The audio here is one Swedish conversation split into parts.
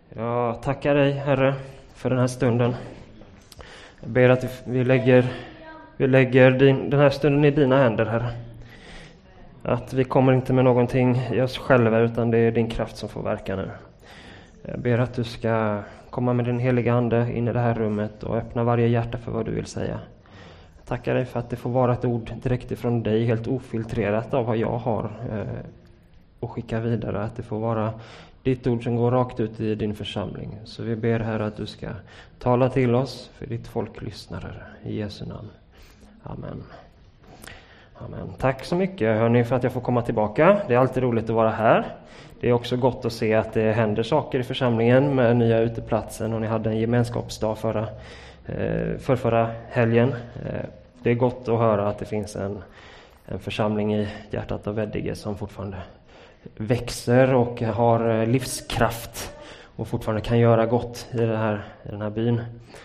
Jag tackar dig, Herre, för den här stunden. Jag ber att vi lägger den här stunden i dina händer, Herre. Att vi kommer inte med någonting i oss själva, utan det är din kraft som får verka nu. Jag ber att du ska komma med din heliga ande in i det här rummet och öppna varje hjärta för vad du vill säga. Jag tackar dig för att det får vara ett ord direkt ifrån dig, helt ofiltrerat av vad jag har och skicka vidare. Att det får vara ditt ord som går rakt ut i din församling. Så vi ber, Herre, att du ska tala till oss, för ditt folk lyssnar, Herre. I Jesu namn. Amen. Amen. Tack så mycket, hörni, för att jag får komma tillbaka. Det är alltid roligt att vara här. Det är också gott att se att det händer saker i församlingen med nya uteplatsen. Och ni hade en gemenskapsdag förra helgen. Det är gott att höra att det finns en församling i hjärtat av Veddige som fortfarande växer och har livskraft och fortfarande kan göra gott i den här byn.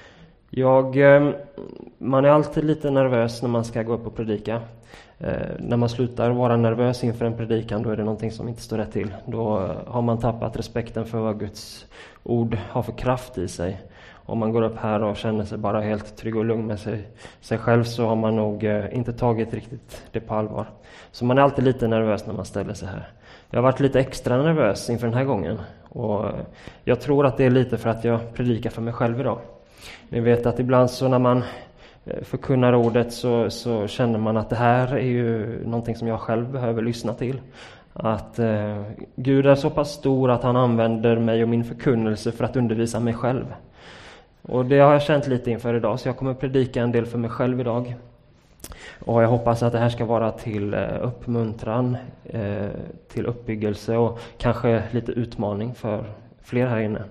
Man är alltid lite nervös när man ska gå upp och predika. När man slutar vara nervös inför en predikan, då är det någonting som inte står rätt till. Då har man tappat respekten för vad Guds ord har för kraft i sig. Om man går upp här och känner sig bara helt trygg och lugn med sig själv, så har man nog inte tagit riktigt det på allvar. Så man är alltid lite nervös när man ställer sig här. Jag har varit lite extra nervös inför den här gången. Och jag tror att det är lite för att jag predikar för mig själv idag. Ni vet att ibland så när man förkunnar ordet så känner man att det här är ju någonting som jag själv behöver lyssna till. Att Gud är så pass stor att han använder mig och min förkunnelse för att undervisa mig själv. Och det har jag känt lite inför idag, så jag kommer predika en del för mig själv idag. Och jag hoppas att det här ska vara till uppmuntran, till uppbyggelse och kanske lite utmaning för fler här inne.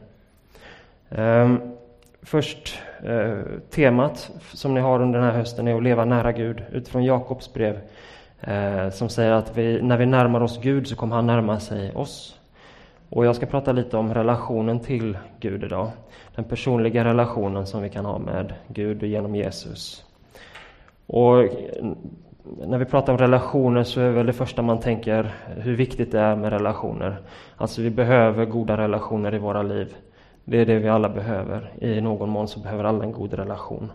Först, temat som ni har under den här hösten är att leva nära Gud, utifrån Jakobs brev, som säger att när vi närmar oss Gud så kommer han närma sig oss. Och jag ska prata lite om relationen till Gud idag. Den personliga relationen som vi kan ha med Gud genom Jesus. Och när vi pratar om relationer så är väl det första man tänker hur viktigt det är med relationer. Alltså vi behöver goda relationer i våra liv. Det är det vi alla behöver. I någon mån så behöver alla en god relation.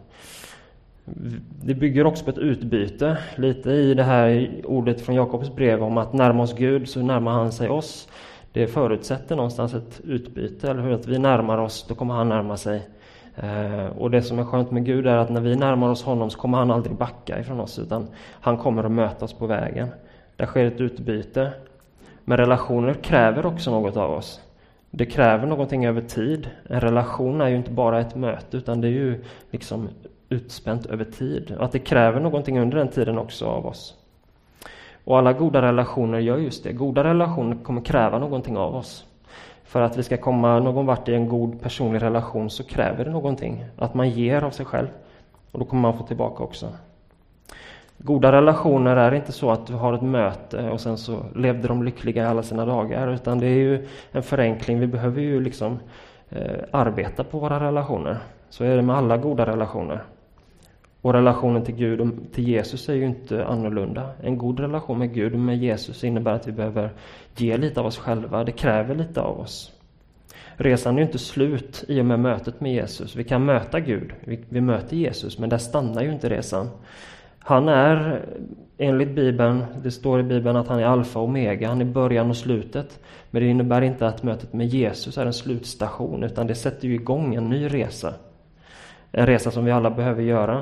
Det bygger också på ett utbyte. Lite i det här ordet från Jakobs brev om att närma oss Gud så närmar han sig oss. Det förutsätter någonstans ett utbyte. Eller hur? Att vi närmar oss, då kommer han närma sig. Och det som är skönt med Gud är att när vi närmar oss honom så kommer han aldrig backa ifrån oss. Utan han kommer att möta oss på vägen. Där sker ett utbyte. Men relationer kräver också något av oss. Det kräver någonting över tid. En relation är ju inte bara ett möte, utan det är ju liksom utspänt över tid. Och att det kräver någonting under den tiden också av oss. Och alla goda relationer gör just det. Goda relationer kommer kräva någonting av oss. För att vi ska komma någon vart i en god personlig relation så kräver det någonting. Att man ger av sig själv. Och då kommer man få tillbaka också. Goda relationer är inte så att du har ett möte och sen så levde de lyckliga i alla sina dagar. Utan det är ju en förenkling. Vi behöver ju liksom arbeta på våra relationer. Så är det med alla goda relationer. Och relationen till Gud och till Jesus är ju inte annorlunda. En god relation med Gud och med Jesus innebär att vi behöver ge lite av oss själva. Det kräver lite av oss. Resan är ju inte slut i och med mötet med Jesus. Vi kan möta Gud. Vi möter Jesus, men där stannar ju inte resan. Han är, enligt Bibeln, det står i Bibeln att han är alfa och omega. Han är början och slutet. Men det innebär inte att mötet med Jesus är en slutstation, utan det sätter ju igång en ny resa. En resa som vi alla behöver göra.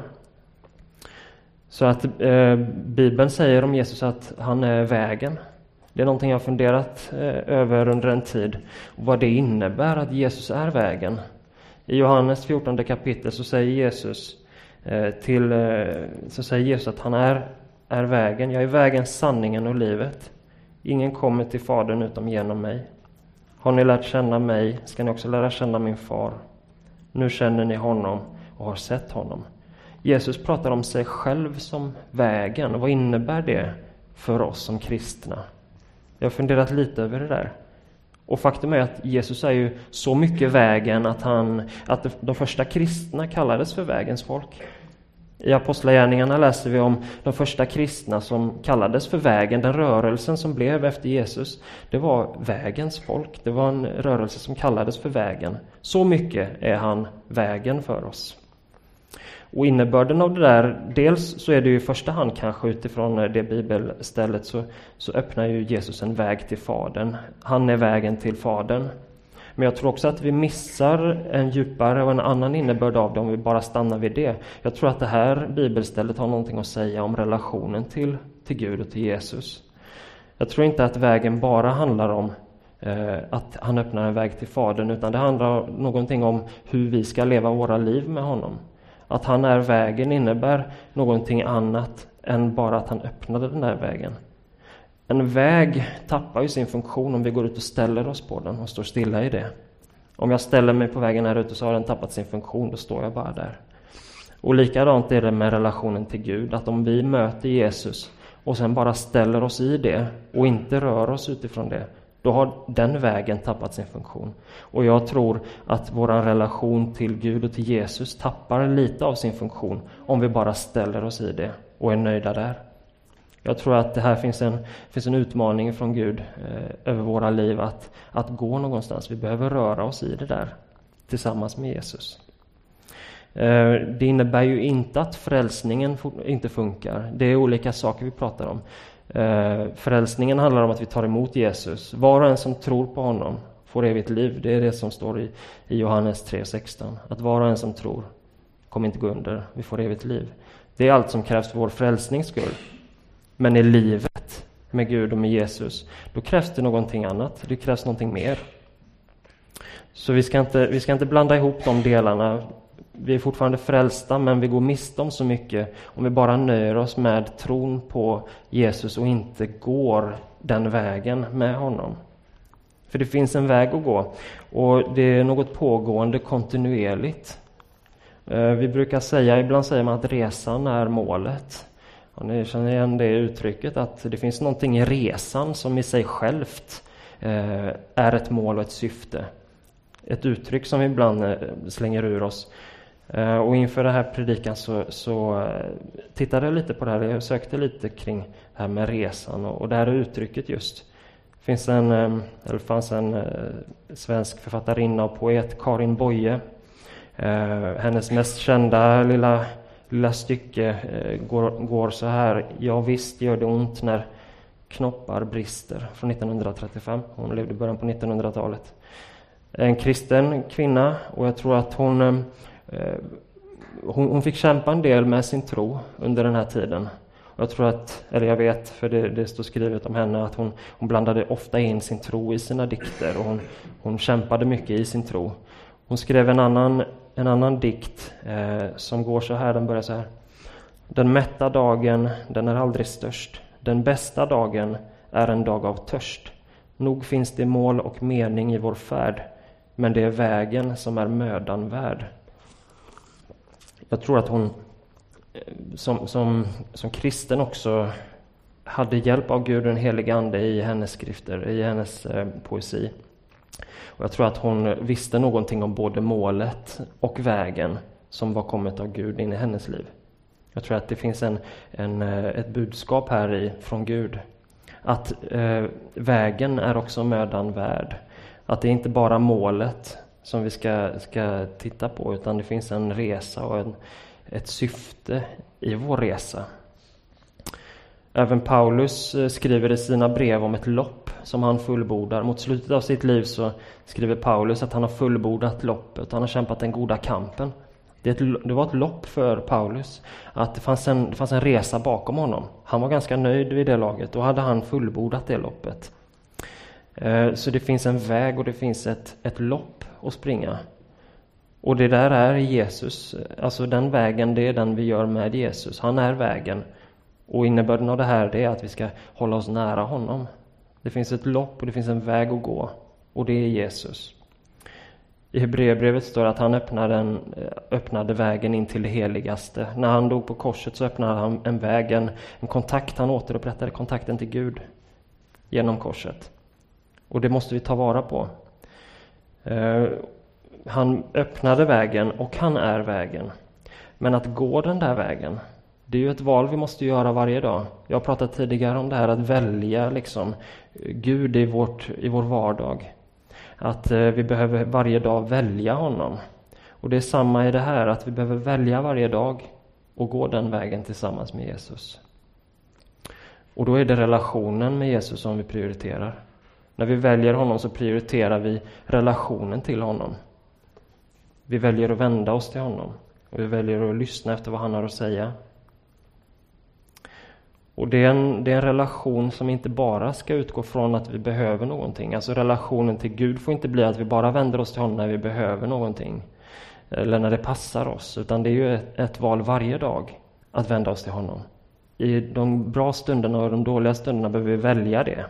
Så att Bibeln säger om Jesus att han är vägen. Det är någonting jag har funderat över under en tid. Och vad det innebär att Jesus är vägen. I Johannes 14 kapitel så säger Jesus att han är vägen. Jag är vägen, sanningen och livet. Ingen kommer till Fadern utom genom mig. Har ni lärt känna mig ska ni också lära känna min far. Nu känner ni honom och har sett honom. Jesus pratar om sig själv som vägen. Och vad innebär det för oss som kristna? Jag har funderat lite över det där. Och faktum är att Jesus är ju så mycket vägen att de första kristna kallades för vägens folk. I Apostlagärningarna läser vi om de första kristna som kallades för vägen. Den rörelsen som blev efter Jesus, det var vägens folk. Det var en rörelse som kallades för vägen. Så mycket är han vägen för oss. Och innebörden av det där, dels så är det ju i första hand kanske utifrån det bibelstället så öppnar ju Jesus en väg till Fadern. Han är vägen till Fadern. Men jag tror också att vi missar en djupare och en annan innebörd av det om vi bara stannar vid det. Jag tror att det här bibelstället har någonting att säga om relationen till Gud och till Jesus. Jag tror inte att vägen bara handlar om att han öppnar en väg till Fadern, utan det handlar någonting om hur vi ska leva våra liv med honom. Att han är vägen innebär någonting annat än bara att han öppnade den där vägen. En väg tappar ju sin funktion om vi går ut och ställer oss på den och står stilla i det. Om jag ställer mig på vägen här ute så har den tappat sin funktion, då står jag bara där. Och likadant är det med relationen till Gud, att om vi möter Jesus och sen bara ställer oss i det och inte rör oss utifrån det, då har den vägen tappat sin funktion. Och jag tror att vår relation till Gud och till Jesus tappar lite av sin funktion om vi bara ställer oss i det och är nöjda där. Jag tror att det här finns en utmaning från Gud över våra liv att gå någonstans. Vi behöver röra oss i det där tillsammans med Jesus. Det innebär ju inte att frälsningen inte funkar. Det är olika saker vi pratar om. Frälsningen handlar om att vi tar emot Jesus. Var och en som tror på honom får evigt liv. Det är det som står i Johannes 3:16. Att var och en som tror kommer inte gå under. Vi får evigt liv. Det är allt som krävs för vår frälsnings skull. Men i livet med Gud och med Jesus, då krävs det någonting annat. Det krävs någonting mer. Så vi ska inte blanda ihop de delarna. Vi är fortfarande frälsta, men vi går miste om så mycket om vi bara nöjer oss med tron på Jesus och inte går den vägen med honom. För det finns en väg att gå, och det är något pågående kontinuerligt. Ibland säger man att resan är målet. Och ni känner igen det uttrycket, att det finns någonting i resan som i sig självt är ett mål och ett syfte. Ett uttryck som vi ibland slänger ur oss. Och inför den här predikan så tittade jag lite på det här. Jag sökte lite kring det här med resan och det här uttrycket just. Det fanns en svensk författarinna och poet, Karin Boye. Hennes mest kända lilla stycke går så här: ja visst gör det ont när knoppar brister, från 1935. Hon levde i början på 1900-talet. En kristen kvinna, och jag tror att hon fick kämpa en del med sin tro under den här tiden. Och jag vet, för det står skrivet om henne, att hon blandade ofta in sin tro i sina dikter, och hon kämpade mycket i sin tro. Hon skrev en annan dikt som går så här, den börjar så här: den mätta dagen, den är aldrig störst. Den bästa dagen är en dag av törst. Nog finns det mål och mening i vår färd, men det är vägen som är mödan värd. Jag tror att hon som kristen också hade hjälp av Gud och den helige ande i hennes skrifter, i hennes poesi. Och jag tror att hon visste någonting om både målet och vägen som var kommit av Gud in i hennes liv. Jag tror att det finns ett budskap här från Gud. Att vägen är också mödan värd. Att det är inte bara målet som vi ska titta på, utan det finns en resa och ett syfte i vår resa. Även Paulus skriver i sina brev om ett lopp som han fullbordar. Mot slutet av sitt liv så skriver Paulus att han har fullbordat loppet. Han har kämpat den goda kampen. Det var ett lopp för Paulus. Att det fanns en resa bakom honom. Han var ganska nöjd vid det laget. Då hade han fullbordat det loppet. Så det finns en väg och det finns ett lopp att springa. Och det där är Jesus. Alltså den vägen, det är den vi gör med Jesus. Han är vägen. Och innebörden av det här är att vi ska hålla oss nära honom. Det finns ett lopp och det finns en väg att gå. Och det är Jesus. I Hebreerbrevet står det att han öppnade vägen in till det heligaste. När han dog på korset så öppnade han en väg, en kontakt. Han återupprättade kontakten till Gud genom korset. Och det måste vi ta vara på. Han öppnade vägen och han är vägen. Men att gå den där vägen, det är ju ett val vi måste göra varje dag. Jag har pratat tidigare om det här att välja liksom Gud i vår vardag. Att vi behöver varje dag välja honom. Och det är samma i det här, att vi behöver välja varje dag och gå den vägen tillsammans med Jesus. Och då är det relationen med Jesus som vi prioriterar. När vi väljer honom så prioriterar vi relationen till honom. Vi väljer att vända oss till honom. Och vi väljer att lyssna efter vad han har att säga. Och det är en relation som inte bara ska utgå från att vi behöver någonting. Alltså relationen till Gud får inte bli att vi bara vänder oss till honom när vi behöver någonting. Eller när det passar oss. Utan det är ju ett val varje dag att vända oss till honom. I de bra stunderna och de dåliga stunderna behöver vi välja det.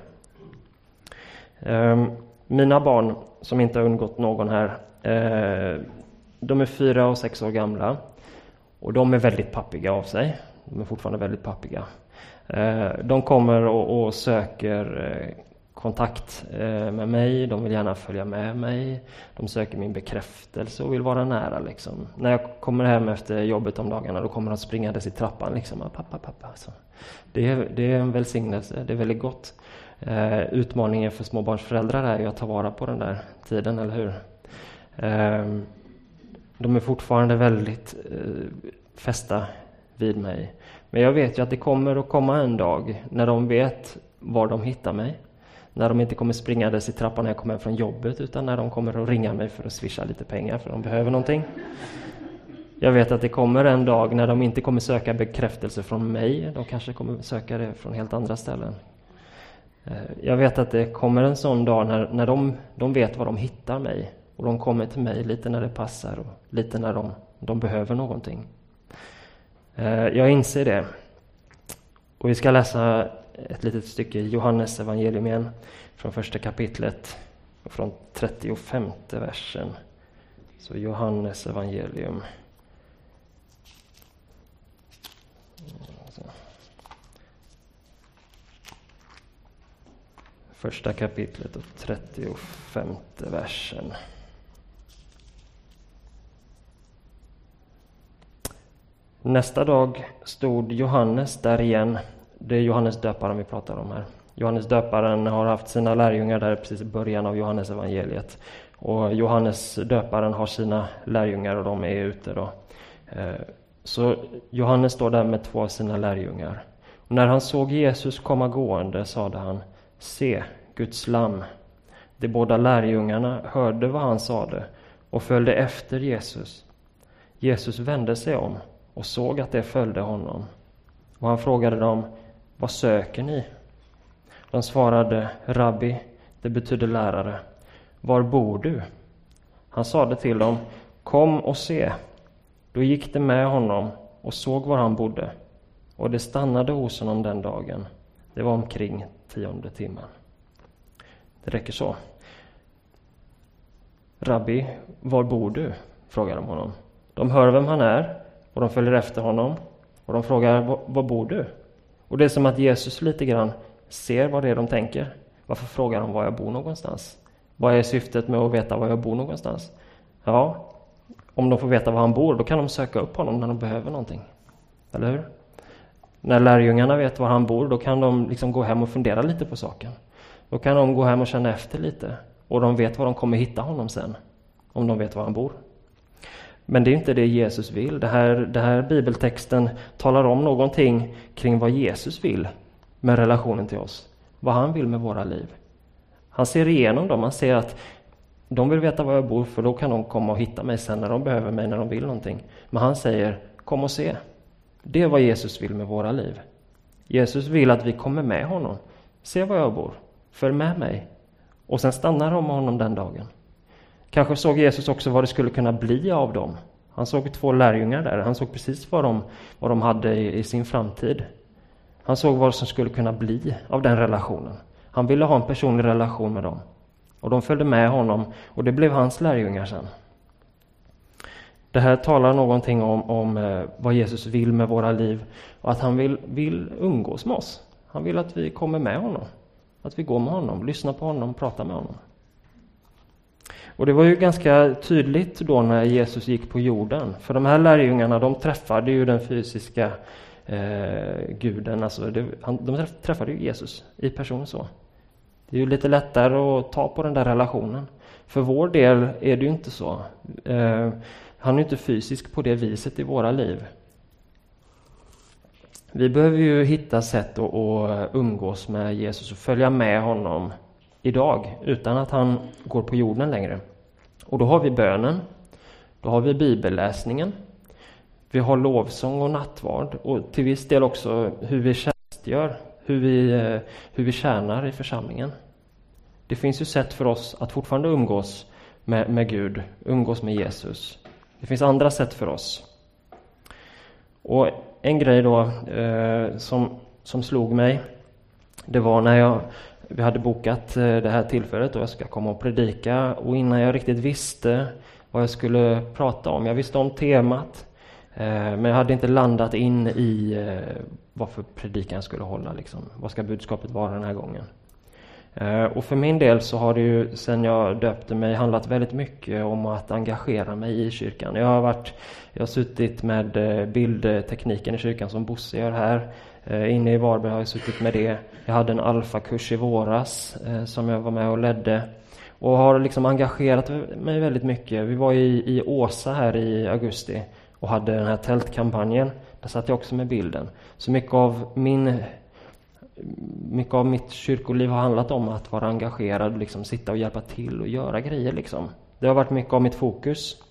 Mina barn som inte har undgått någon här, de är 4 och 6 år gamla. Och de är väldigt pappiga av sig. De är fortfarande väldigt pappiga. De kommer och söker kontakt med mig. De vill gärna följa med mig. De söker min bekräftelse och vill vara nära. Liksom. När jag kommer hem efter jobbet om dagarna, då kommer de springandes i trappan. Liksom. Pappa. Så. Det är en välsignelse. Det är väldigt gott. Utmaningen för småbarnsföräldrar är ju att ta vara på den där tiden, eller hur? De är fortfarande väldigt fästa vid mig. Men jag vet ju att det kommer att komma en dag när de vet var de hittar mig. När de inte kommer springandes i trappan när jag kommer hem från jobbet, utan när de kommer att ringa mig för att swisha lite pengar för de behöver någonting. Jag vet att det kommer en dag när de inte kommer söka bekräftelse från mig. De kanske kommer söka det från helt andra ställen. Jag vet att det kommer en sån dag när de vet var de hittar mig. Och de kommer till mig lite när det passar och lite när de behöver någonting. Jag inser det. Och vi ska läsa ett litet stycke i Johannes evangelium igen, från första kapitlet och från 35:e versen. Så Johannes evangelium. Första kapitlet och 35:e versen. Nästa dag stod Johannes där igen. Det är Johannes döparen vi pratar om här. Johannes döparen har haft sina lärjungar där precis i början av Johannes evangeliet. Och Johannes döparen har sina lärjungar och de är ute då. Så Johannes står där med 2 av sina lärjungar. Och när han såg Jesus komma gående sade han: Se, Guds lamm. De båda lärjungarna hörde vad han sade och följde efter Jesus. Jesus vände sig om och såg att det följde honom. Och han frågade dem: Vad söker ni? De svarade: Rabbi, det betyder lärare. Var bor du? Han sade till dem: Kom och se. Då gick de med honom och såg var han bodde. Och det stannade hos honom den dagen. Det var omkring 10:e timmen. Det räcker så. Rabbi, var bor du? Frågar de honom. De hör vem han är och de följer efter honom. Och de frågar: var bor du? Och det är som att Jesus lite grann ser vad det är de tänker. Varför frågar de var jag bor någonstans? Vad är syftet med att veta var jag bor någonstans? Ja, om de får veta var han bor, då kan de söka upp honom när de behöver någonting. Eller hur? När lärjungarna vet var han bor, då kan de liksom gå hem och fundera lite på saken. Då kan de gå hem och känna efter lite. Och de vet var de kommer hitta honom sen. Om de vet var han bor. Men det är inte det Jesus vill. Det här bibeltexten talar om någonting kring vad Jesus vill med relationen till oss. Vad han vill med våra liv. Han ser igenom dem. Han ser att de vill veta var jag bor, för då kan de komma och hitta mig sen när de behöver mig, när de vill någonting. Men han säger: kom och se. Det är vad Jesus vill med våra liv. Jesus vill att vi kommer med honom. Se var jag bor. Följ med mig. Och sen stannar de med honom den dagen. Kanske såg Jesus också vad det skulle kunna bli av dem. Han såg 2 lärjungar där. Han såg precis vad de hade i sin framtid. Han såg vad som skulle kunna bli av den relationen. Han ville ha en personlig relation med dem. Och de följde med honom. Och det blev hans lärjungar sen. Det här talar någonting om vad Jesus vill med våra liv. Och att han vill umgås med oss. Han vill att vi kommer med honom. Att vi går med honom, lyssnar på honom, pratar med honom. Och det var ju ganska tydligt då när Jesus gick på jorden. För de här lärjungarna, de träffade ju den fysiska guden. Alltså de träffade ju Jesus i person så. Det är ju lite lättare att ta på den där relationen. För vår del är det ju inte så. Han är inte fysisk på det viset i våra liv. Vi behöver ju hitta sätt att umgås med Jesus och följa med honom idag utan att han går på jorden längre. Och då har vi bönen, då har vi bibelläsningen, vi har lovsång och nattvard och till viss del också hur vi tjänstgör, hur vi tjänar i församlingen. Det finns ju sätt för oss att fortfarande umgås med Gud, umgås med Jesus. Det finns andra sätt för oss. Och en grej då som slog mig, det var när vi hade bokat det här tillfället och jag ska komma och predika, och innan jag riktigt visste vad jag skulle prata om. Jag visste om temat, men jag hade inte landat in i varför predikan skulle hålla. Liksom. Vad ska budskapet vara den här gången? Och för min del så har det ju sen jag döpte mig handlat väldigt mycket om att engagera mig i kyrkan. Jag har suttit med bildtekniken i kyrkan som Bosse gör här. Inne i Varberg har jag suttit med det. Jag hade en alfakurs i våras som jag var med och ledde. Och har liksom engagerat mig väldigt mycket. Vi var i Åsa här i augusti och hade den här tältkampanjen. Där satt jag också med bilden. Så mycket av mitt kyrkoliv har handlat om att vara engagerad, liksom sitta och hjälpa till och göra grejer. Liksom. Det har varit mycket av mitt fokus.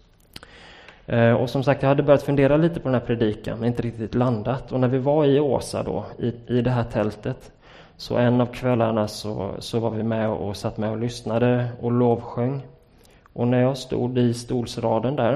Och som sagt, jag hade börjat fundera lite på den här predikan, men inte riktigt landat. Och när vi var i Åsa då, i det här tältet, så en av kvällarna så var vi med och satt med och lyssnade och lovsjöng. Och när jag stod i stolsraden där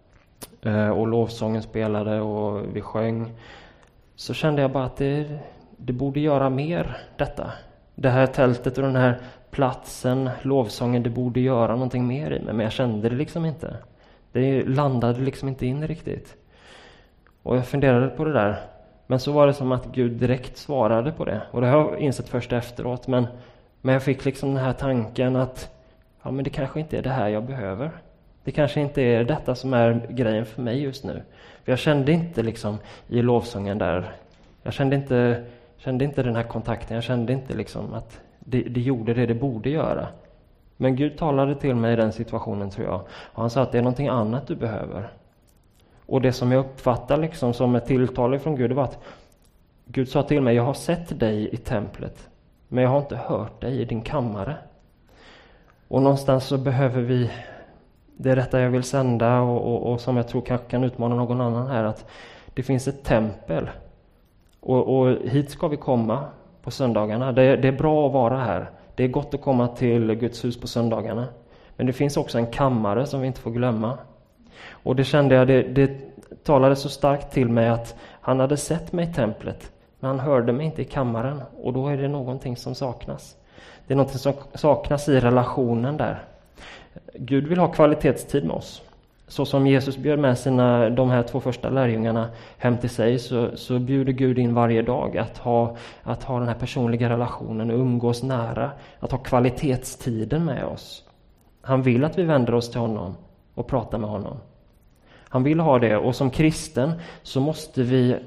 och lovsången spelade och vi sjöng, så kände jag bara att det borde göra mer detta. Det här tältet och den här platsen, lovsången, det borde göra någonting mer i mig. Men jag kände det liksom inte. Det landade liksom inte in riktigt. Och jag funderade på det där. Men så var det som att Gud direkt svarade på det. Och det har jag insett först efteråt. Men jag fick liksom den här tanken att ja, men det kanske inte är det här jag behöver. Det kanske inte är detta som är grejen för mig just nu. För jag kände inte liksom i lovsången där. Jag kände inte den här kontakten. Jag kände inte liksom att det gjorde det borde göra. Men Gud talade till mig i den situationen, tror jag. Och han sa att det är någonting annat du behöver. Och det som jag uppfattar liksom som ett tilltal från Gud, det var att Gud sa till mig, jag har sett dig i templet, men jag har inte hört dig i din kammare. Och någonstans så behöver vi, det är detta jag vill sända och som jag tror kanske kan utmana någon annan här, att det finns ett tempel. Och hit ska vi komma på söndagarna. Det är bra att vara här. Det är gott att komma till Guds hus på söndagarna. Men det finns också en kammare som vi inte får glömma. Och det kände jag, det talade så starkt till mig att han hade sett mig i templet. Men han hörde mig inte i kammaren. Och då är det någonting som saknas. Det är någonting som saknas i relationen där. Gud vill ha kvalitetstid med oss. Så som Jesus bjöd med de här 2 första lärjungarna hem till sig, så bjuder Gud in varje dag att ha den här personliga relationen, umgås nära, att ha kvalitetstiden med oss. Han vill att vi vänder oss till honom och pratar med honom. Han vill ha det, och som kristen så måste vi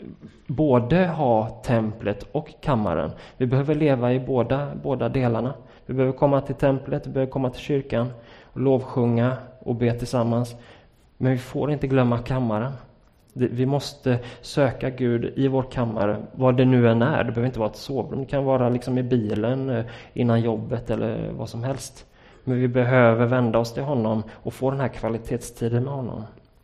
både ha templet och kammaren. Vi behöver leva i båda delarna. Vi behöver komma till templet, vi behöver komma till kyrkan och lovsjunga och be tillsammans. Men vi får inte glömma kammaren. Vi måste söka Gud i vår kammare, vad det nu än är. Det behöver inte vara ett sovrum, det kan vara liksom i bilen innan jobbet eller vad som helst. Men vi behöver vända oss till honom och få den här kvalitetstiden med honom.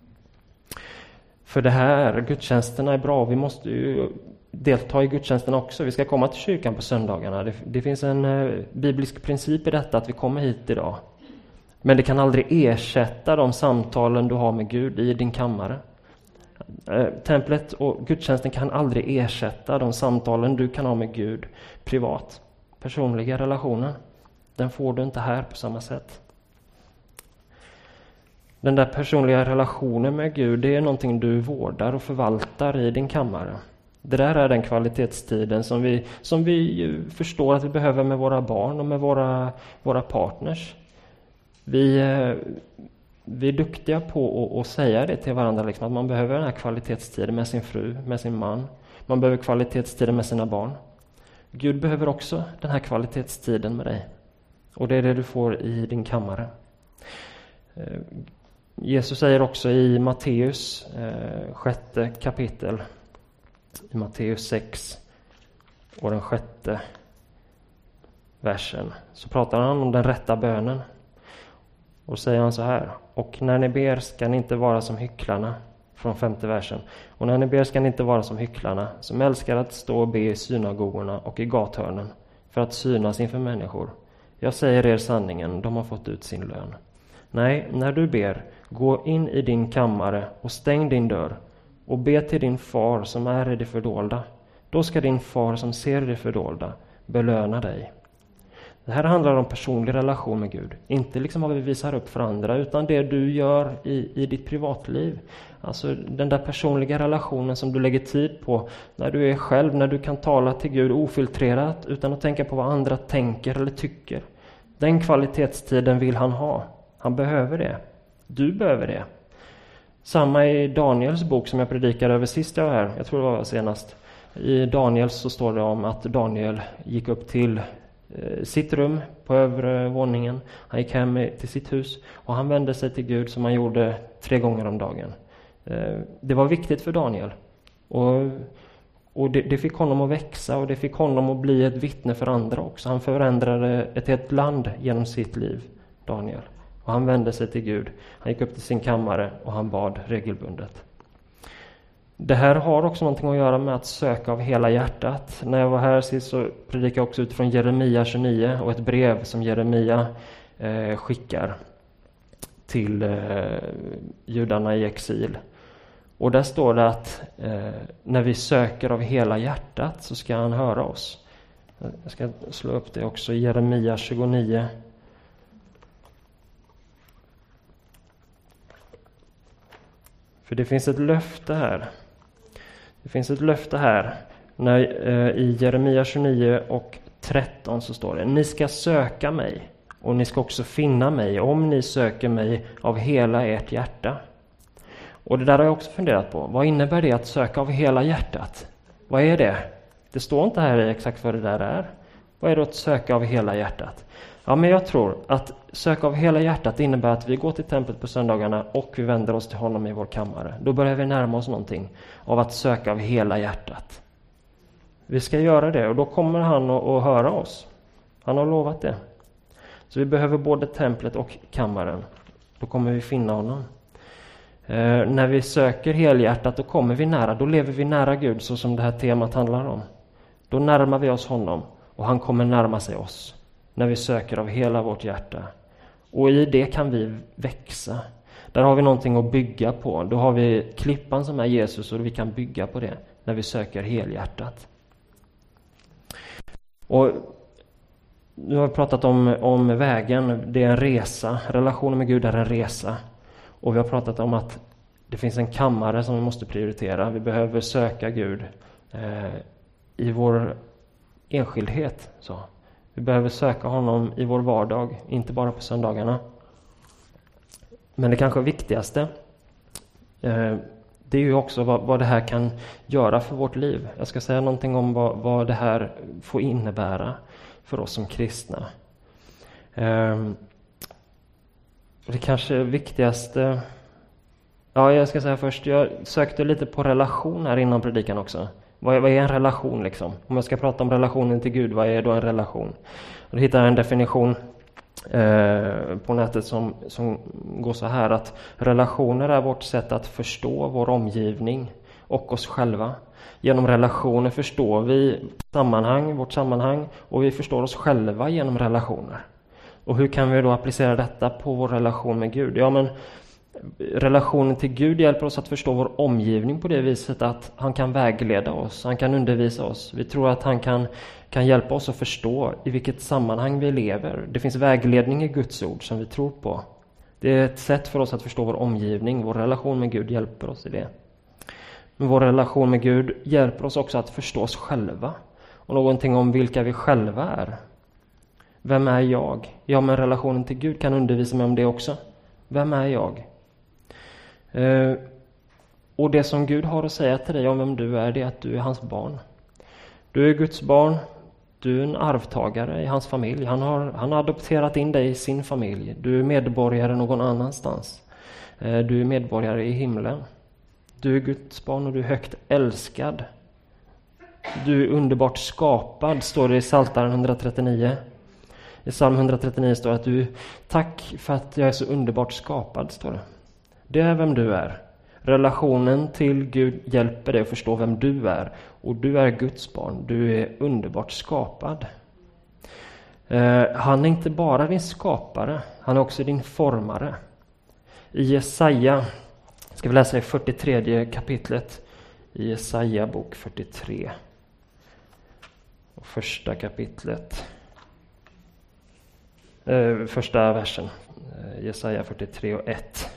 För det här, gudstjänsterna är bra. Vi måste ju delta i gudstjänsterna också. Vi ska komma till kyrkan på söndagarna. Det finns en biblisk princip i detta, att vi kommer hit idag. Men det kan aldrig ersätta de samtalen du har med Gud i din kammare. Templet och gudstjänsten kan aldrig ersätta de samtalen du kan ha med Gud privat. Personliga relationer, den får du inte här på samma sätt. Den där personliga relationen med Gud, det är någonting du vårdar och förvaltar i din kammare. Det där är den kvalitetstiden som vi förstår att vi behöver med våra barn och med våra partners. Vi är duktiga på att säga det till varandra, liksom, att man behöver den här kvalitetstiden med sin fru, med sin man. Man behöver kvalitetstiden med sina barn. Gud behöver också den här kvalitetstiden med dig. Och det är det du får i din kammare. Jesus säger också i Matteus 6:e kapitel, i Matteus 6 och den 6:e versen, så pratar han om den rätta bönen. Och säger han så här: och när ni ber ska ni inte vara som hycklarna, från 5:e versen. Och när ni ber ska ni inte vara som hycklarna, som älskar att stå och be i synagogorna och i gathörnen, för att synas inför människor. Jag säger er sanningen, de har fått ut sin lön. Nej, när du ber, gå in i din kammare och stäng din dörr och be till din far som är i det fördolda. Då ska din far som ser det fördolda belöna dig. Det här handlar om personlig relation med Gud. Inte liksom vad vi visar upp för andra, utan det du gör i ditt privatliv. Alltså den där personliga relationen som du lägger tid på när du är själv, när du kan tala till Gud ofiltrerat utan att tänka på vad andra tänker eller tycker. Den kvalitetstiden vill han ha. Han behöver det. Du behöver det. Samma i Daniels bok som jag predikade över sist jag var här. Jag tror det var senast. I Daniels så står det om att Daniel gick upp till sitt rum på övre våningen. Han gick hem till sitt hus och han vände sig till Gud som han gjorde 3 gånger om dagen. Det var viktigt för Daniel. Och det fick honom att växa och det fick honom att bli ett vittne för andra också. Han förändrade ett helt land genom sitt liv, Daniel. Och han vände sig till Gud. Han gick upp till sin kammare och han bad regelbundet. Det här har också någonting att göra med att söka av hela hjärtat. När jag var här sist så predikade jag också utifrån Jeremia 29 och ett brev som Jeremia skickar till judarna i exil. Och där står det att när vi söker av hela hjärtat så ska han höra oss. Jag ska slå upp det också i Jeremia 29. För det finns ett löfte här. Det finns ett löfte här. När, i Jeremia 29 och 13 så står det: ni ska söka mig och ni ska också finna mig om ni söker mig av hela ert hjärta. Och det där har jag också funderat på. Vad innebär det att söka av hela hjärtat? Vad är det? Det står inte här exakt vad det där är. Vad är det att söka av hela hjärtat? Ja, men jag tror att söka av hela hjärtat innebär att vi går till templet på söndagarna och vi vänder oss till honom i vår kammare. Då börjar vi närma oss någonting av att söka av hela hjärtat. Vi ska göra det och då kommer han att höra oss. Han har lovat det. Så vi behöver både templet och kammaren. Då kommer vi finna honom. När vi söker helhjärtat då kommer vi nära. Då lever vi nära Gud så som det här temat handlar om. Då närmar vi oss honom och han kommer närma sig oss. När vi söker av hela vårt hjärta. Och i det kan vi växa. Där har vi någonting att bygga på. Då har vi klippan som är Jesus och vi kan bygga på det när vi söker helhjärtat. Och nu har vi pratat om vägen. Det är en resa. Relationen med Gud är en resa. Och vi har pratat om att det finns en kammare som vi måste prioritera. Vi behöver söka Gud i vår enskildhet. Så. Vi behöver söka honom i vår vardag, inte bara på söndagarna. Men det kanske viktigaste, det är ju också vad det här kan göra för vårt liv. Jag ska säga någonting om vad det här får innebära för oss som kristna. Det kanske viktigaste... Ja, jag ska säga först, jag sökte lite på relation här innan predikan också. Vad är en relation liksom? Om jag ska prata om relationen till Gud, vad är då en relation? Och då hittar jag en definition på nätet som går så här att relationer är vårt sätt att förstå vår omgivning och oss själva. Genom relationer förstår vi vårt sammanhang och vi förstår oss själva genom relationer. Och hur kan vi då applicera detta på vår relation med Gud? Ja, men relationen till Gud hjälper oss att förstå vår omgivning på det viset att han kan vägleda oss, han kan undervisa oss. Vi tror att han kan hjälpa oss att förstå i vilket sammanhang vi lever. Det finns vägledning i Guds ord som vi tror på. Det är ett sätt för oss att förstå vår omgivning. Vår relation med Gud hjälper oss i det. Men vår relation med Gud hjälper oss också att förstå oss själva och någonting om vilka vi själva är. Vem är jag? Ja, men relationen till Gud kan undervisa mig om det också. Vem är jag? Och det som Gud har att säga till dig om vem du är, det är att du är hans barn. Du är Guds barn. Du är en arvtagare i hans familj. Han har adopterat in dig i sin familj. Du är medborgare någon annanstans. Du är medborgare i himlen. Du är Guds barn och du är högt älskad. Du är underbart skapad, står det i Psaltaren 139. I psalm 139 står det att du, tack för att jag är så underbart skapad, står det. Det är vem du är. Relationen till Gud hjälper dig att förstå vem du är. Och du är Guds barn. Du är underbart skapad. Han är inte bara din skapare. Han är också din formare. I Jesaja, ska vi läsa i 43 kapitlet. I Jesaja bok 43. Och första kapitlet. Första versen. Jesaja 43 och 1.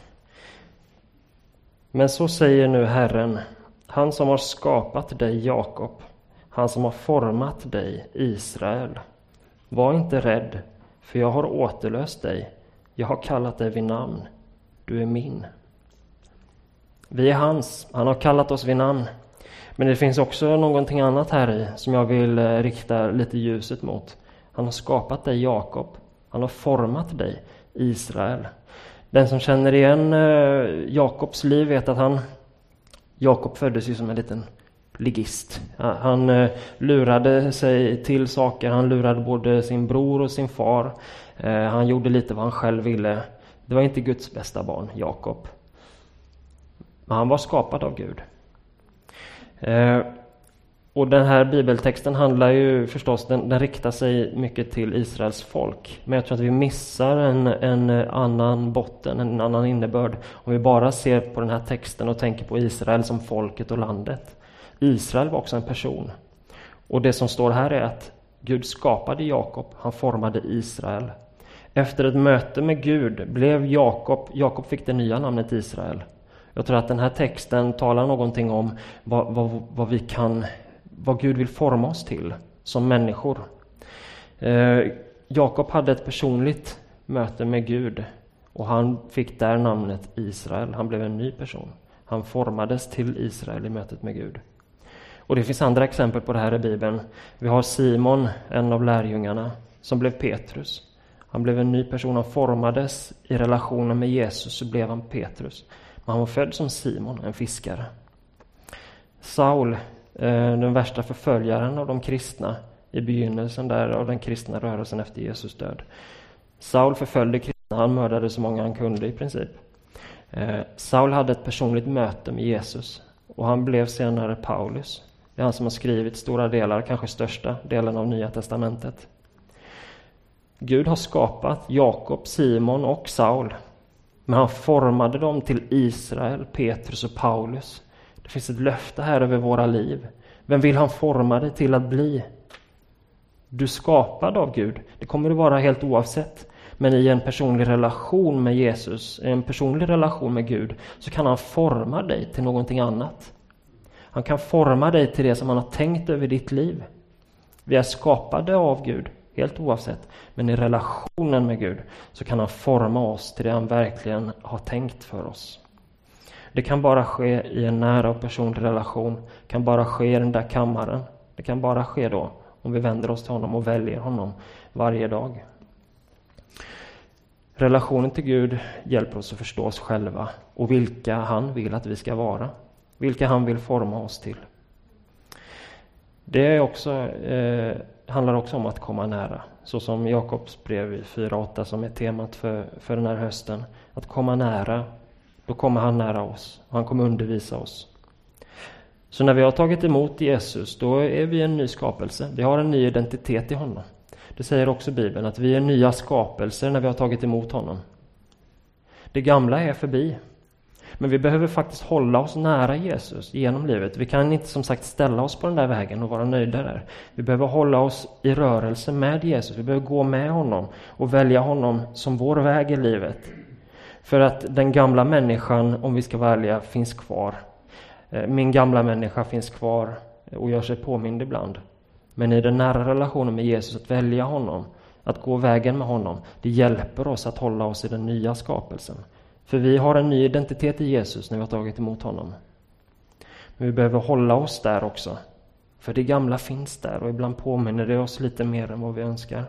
Men så säger nu Herren, han som har skapat dig Jakob, han som har format dig Israel. Var inte rädd, för jag har återlöst dig. Jag har kallat dig vid namn. Du är min. Vi är hans. Han har kallat oss vid namn. Men det finns också någonting annat här i som jag vill rikta lite ljuset mot. Han har skapat dig Jakob. Han har format dig Israel. Den som känner igen Jakobs liv vet att Jakob föddes ju som en liten ligist. Han lurade sig till saker. Han lurade både sin bror och sin far. Han gjorde lite vad han själv ville. Det var inte Guds bästa barn, Jakob. Men han var skapad av Gud. Och den här bibeltexten handlar ju förstås, den riktar sig mycket till Israels folk. Men jag tror att vi missar en annan botten, en annan innebörd. Om vi bara ser på den här texten och tänker på Israel som folket och landet. Israel var också en person. Och det som står här är att Gud skapade Jakob, han formade Israel. Efter ett möte med Gud blev Jakob fick det nya namnet Israel. Jag tror att den här texten talar någonting om vad Gud vill forma oss till som människor. Jakob hade ett personligt möte med Gud och han fick där namnet Israel. Han blev en ny person. Han formades till Israel i mötet med Gud. Och det finns andra exempel på det här i Bibeln. Vi har Simon, en av lärjungarna, som blev Petrus. Han blev en ny person. Han formades i relationen med Jesus, så blev han Petrus. Men han var född som Simon, en fiskare. Saul, den värsta förföljaren av de kristna i begynnelsen där av den kristna rörelsen efter Jesus död. Saul förföljde kristna, han mördade så många han kunde i princip. Saul hade ett personligt möte med Jesus och han blev senare Paulus. Det är han som har skrivit stora delar, kanske största delen av Nya testamentet. Gud har skapat Jakob, Simon och Saul. Men han formade dem till Israel, Petrus och Paulus. Det finns ett löfte här över våra liv. Vem vill han forma dig till att bli? Du är skapad av Gud. Det kommer du vara helt oavsett. Men i en personlig relation med Jesus, i en personlig relation med Gud, så kan han forma dig till någonting annat. Han kan forma dig till det som han har tänkt över ditt liv. Vi är skapade av Gud, helt oavsett. Men i relationen med Gud så kan han forma oss till det han verkligen har tänkt för oss. Det kan bara ske i en nära och personlig relation. Det kan bara ske i den där kammaren. Det kan bara ske då om vi vänder oss till honom och väljer honom varje dag. Relationen till Gud hjälper oss att förstå oss själva och vilka han vill att vi ska vara. Vilka han vill forma oss till. Det är också, handlar också om att komma nära. Så som Jakobs brev i 4:8 som är temat för den här hösten. Att komma nära, då kommer han nära oss. Och han kommer undervisa oss. Så när vi har tagit emot Jesus, då är vi en ny skapelse. Vi har en ny identitet i honom. Det säger också Bibeln, att vi är nya skapelser när vi har tagit emot honom. Det gamla är förbi. Men vi behöver faktiskt hålla oss nära Jesus genom livet. Vi kan inte som sagt ställa oss på den där vägen och vara nöjda där. Vi behöver hålla oss i rörelse med Jesus. Vi behöver gå med honom och välja honom som vår väg i livet. För att den gamla människan, om vi ska välja, finns kvar. Min gamla människa finns kvar och gör sig påmind ibland. Men i den nära relationen med Jesus, att välja honom, att gå vägen med honom, det hjälper oss att hålla oss i den nya skapelsen. För vi har en ny identitet i Jesus när vi har tagit emot honom. Men vi behöver hålla oss där också. För det gamla finns där och ibland påminner det oss lite mer än vad vi önskar.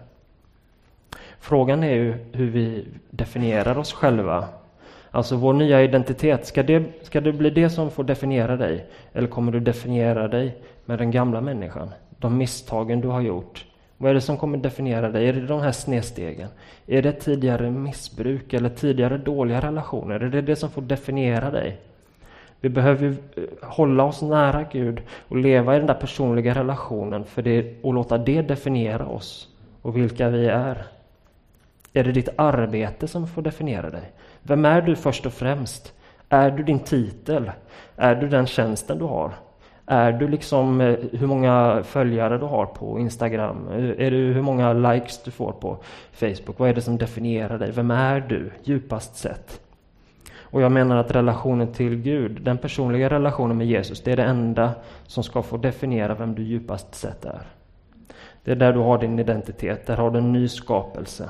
Frågan är ju hur vi definierar oss själva. Alltså vår nya identitet, ska det bli det som får definiera dig? Eller kommer du definiera dig med den gamla människan? De misstagen du har gjort. Vad är det som kommer definiera dig? Är det de här snedstegen? Är det tidigare missbruk eller tidigare dåliga relationer? Är det det som får definiera dig? Vi behöver hålla oss nära Gud och leva i den där personliga relationen och låta det definiera oss och vilka vi är. Är det ditt arbete som får definiera dig? Vem är du först och främst? Är du din titel? Är du den tjänsten du har? Är du liksom hur många följare du har på Instagram? Är du hur många likes du får på Facebook? Vad är det som definierar dig? Vem är du djupast sett? Och jag menar att relationen till Gud, den personliga relationen med Jesus, det är det enda som ska få definiera vem du djupast sett är. Det är där du har din identitet, där har du en ny skapelse.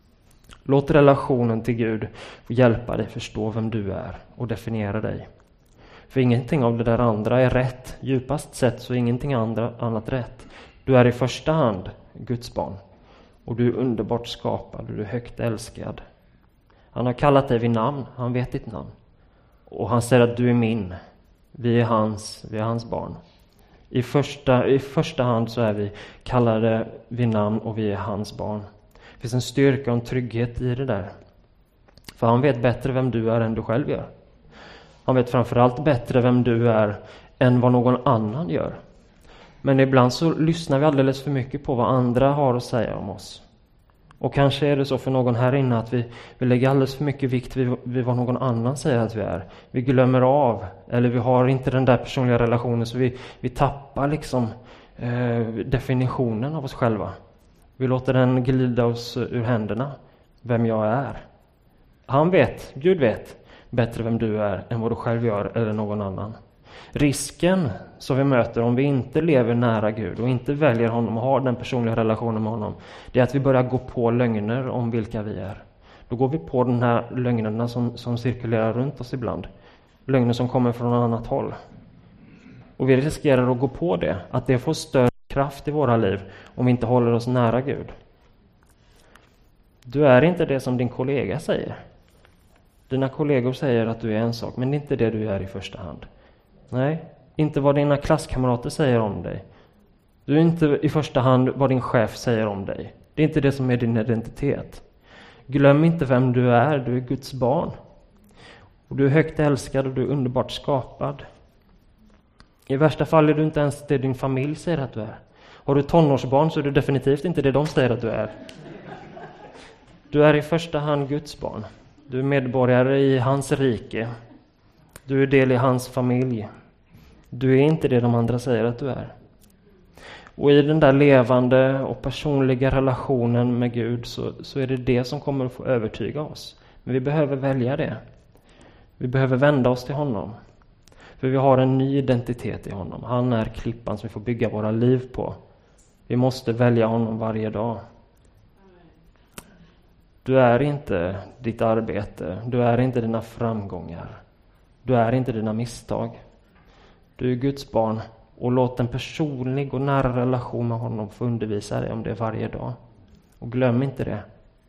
Låt relationen till Gud hjälpa dig förstå vem du är och definiera dig. För ingenting av det där andra är rätt. Djupast sett så är ingenting annat rätt. Du är i första hand Guds barn. Och du är underbart skapad och du är högt älskad. Han har kallat dig vid namn. Han vet ditt namn. Och han säger att du är min. Vi är hans barn. I första hand så är vi kallade vid namn och vi är hans barn. Det finns en styrka och en trygghet i det där. För han vet bättre vem du är än du själv gör. Han vet framförallt bättre vem du är än vad någon annan gör. Men ibland så lyssnar vi alldeles för mycket på vad andra har att säga om oss. Och kanske är det så för någon här inne att vi lägger alldeles för mycket vikt vid vad någon annan säger att vi är. Vi glömmer av, eller vi har inte den där personliga relationen, så vi tappar liksom definitionen av oss själva. Vi låter den glida oss ur händerna, vem jag är. Gud vet bättre vem du är än vad du själv gör eller någon annan. Risken som vi möter om vi inte lever nära Gud och inte väljer honom och har den personliga relationen med honom, det är att vi börjar gå på lögner om vilka vi är. Då går vi på de här lögnerna som cirkulerar runt oss ibland. Lögner som kommer från något annat håll. Och vi riskerar att gå på det, att det får större kraft i våra liv om vi inte håller oss nära Gud. Du är inte det som din kollega säger. Dina kollegor säger att du är en sak, men det är inte det du är i första hand. Nej, inte vad dina klasskamrater säger om dig. Du är inte i första hand vad din chef säger om dig. Det är inte det som är din identitet. Glöm inte vem du är Guds barn. Och du är högt älskad och du är underbart skapad. I värsta fall är du inte ens det din familj säger att du är. Har du tonårsbarn så är du definitivt inte det de säger att du är. Du är i första hand Guds barn. Du är medborgare i hans rike. Du är del i hans familj. Du är inte det de andra säger att du är. Och i den där levande och personliga relationen med Gud så är det som kommer att få övertyga oss. Men vi behöver välja det. Vi behöver vända oss till honom. För vi har en ny identitet i honom. Han är klippan som vi får bygga våra liv på. Vi måste välja honom varje dag. Du är inte ditt arbete. Du är inte dina framgångar. Du är inte dina misstag. Du är Guds barn. Och låt en personlig och nära relation med honom få undervisa dig om det varje dag. Och glöm inte det.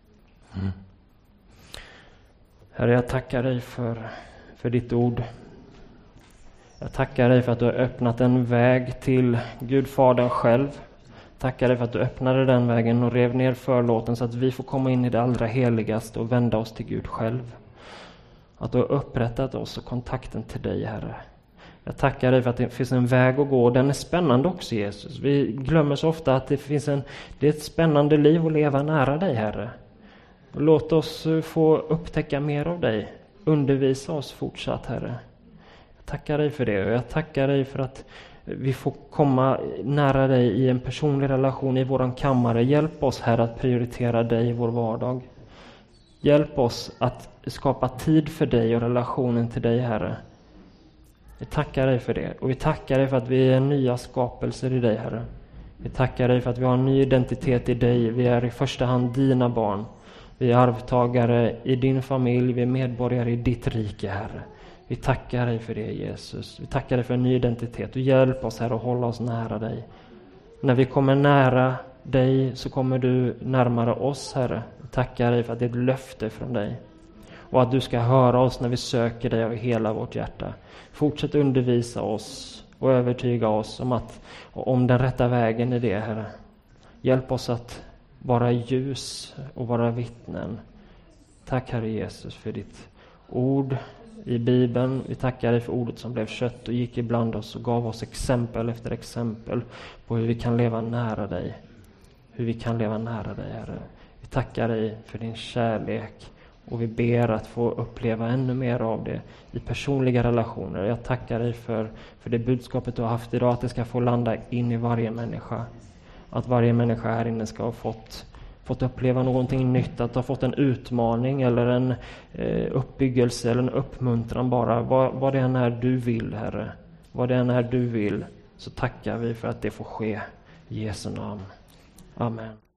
Herre, jag tackar dig för ditt ord. Jag tackar dig för att du har öppnat en väg till Gud Fadern själv. Tackar dig för att du öppnade den vägen och rev ner förlåten så att vi får komma in i det allra heligaste och vända oss till Gud själv. Att du har upprättat oss och kontakten till dig, Herre. Jag tackar dig för att det finns en väg att gå och den är spännande också, Jesus. Vi glömmer så ofta att det är ett spännande liv att leva nära dig, Herre. Låt oss få upptäcka mer av dig. Undervisa oss fortsatt, Herre. Jag tackar dig för det och jag tackar dig för att vi får komma nära dig i en personlig relation i våran kammare. Hjälp oss, Herre, att prioritera dig i vår vardag. Hjälp oss att skapa tid för dig och relationen till dig, Herre. Vi tackar dig för det och vi tackar dig för att vi är nya skapelser i dig, Herre. Vi tackar dig för att vi har en ny identitet i dig. Vi är i första hand dina barn. Vi är arvtagare i din familj. Vi är medborgare i ditt rike, Herre. Vi tackar dig för det, Jesus. Vi tackar dig för en ny identitet. Du hjälp oss, Herre, att hålla oss nära dig. När vi kommer nära dig så kommer du närmare oss, Herre. Vi tackar dig för att det är ett löfte från dig. Och att du ska höra oss när vi söker dig av hela vårt hjärta. Fortsätt undervisa oss och övertyga oss om den rätta vägen i det, Herre. Hjälp oss att vara ljus och vara vittnen. Tack, Herre Jesus, för ditt ord i Bibeln. Vi tackar dig för ordet som blev kött och gick ibland oss och gav oss exempel efter exempel på hur vi kan leva nära dig. Hur vi kan leva nära dig, Herre. Vi tackar dig för din kärlek och vi ber att få uppleva ännu mer av det i personliga relationer. Jag tackar dig för det budskapet du har haft idag, att det ska få landa in i varje människa. Att varje människa här inne ska ha fått uppleva någonting nytt, att ha fått en utmaning eller en uppbyggelse eller en uppmuntran bara. Vad det än är du vill, Herre. Vad det än är du vill, så tackar vi för att det får ske. I Jesu namn. Amen.